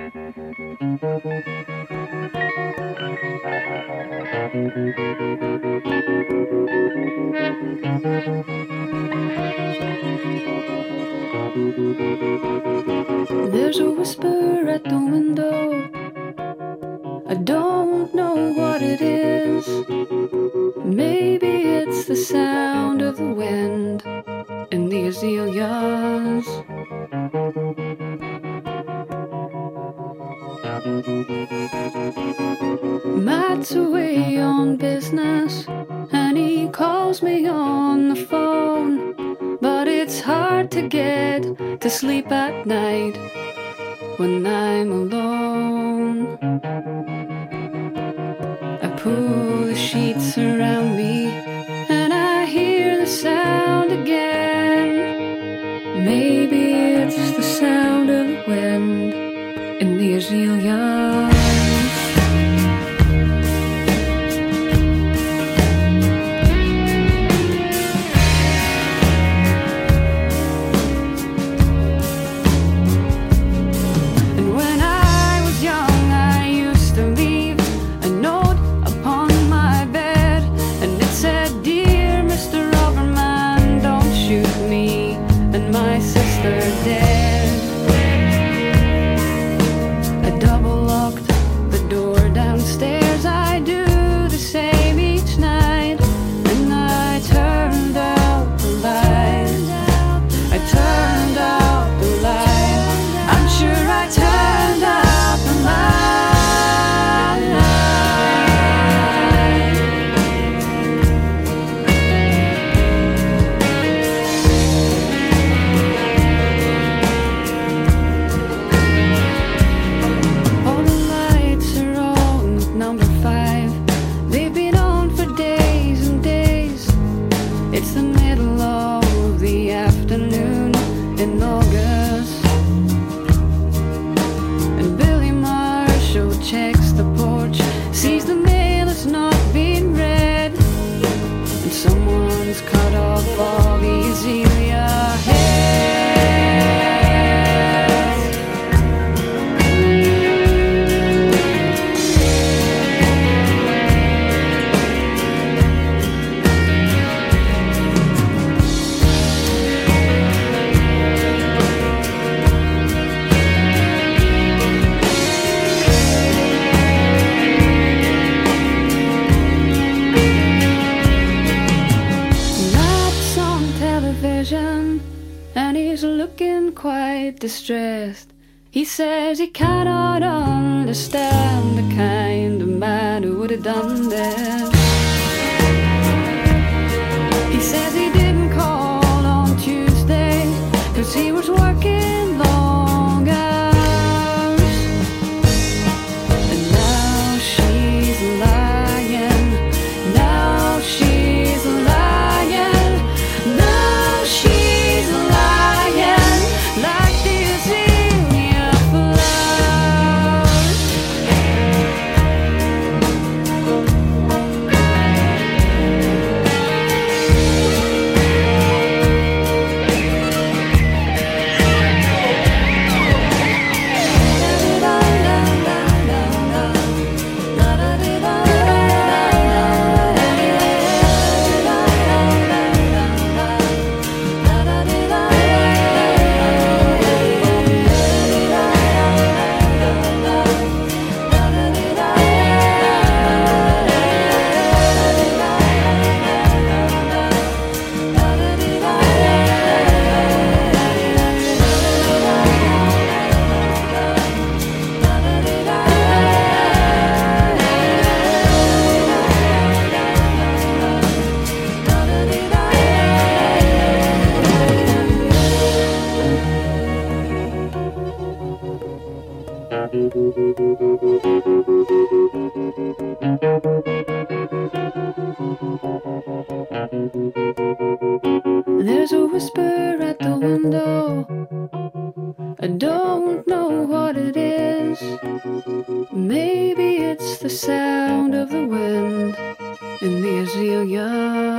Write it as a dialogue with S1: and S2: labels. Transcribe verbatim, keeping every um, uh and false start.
S1: There's a whisper at the window. I don't know what it is. Maybe it's the sound of the wind and the azaleas. Matt's away on business and he calls me on the phone, but it's hard to get to sleep at night when I'm alone. I pull the sheets around me and I hear the sound again. Maybe it's the sound of the wind in the azaleas. Distressed. He says he cannot understand the kind of man who would have done this. He says he didn't call on Tuesday cause he was working long hours. And now she's lying. Now she's lying. Now she's lying. Like there's a whisper at the window. I don't know what it is. Maybe it's the sound of the wind in the azalea.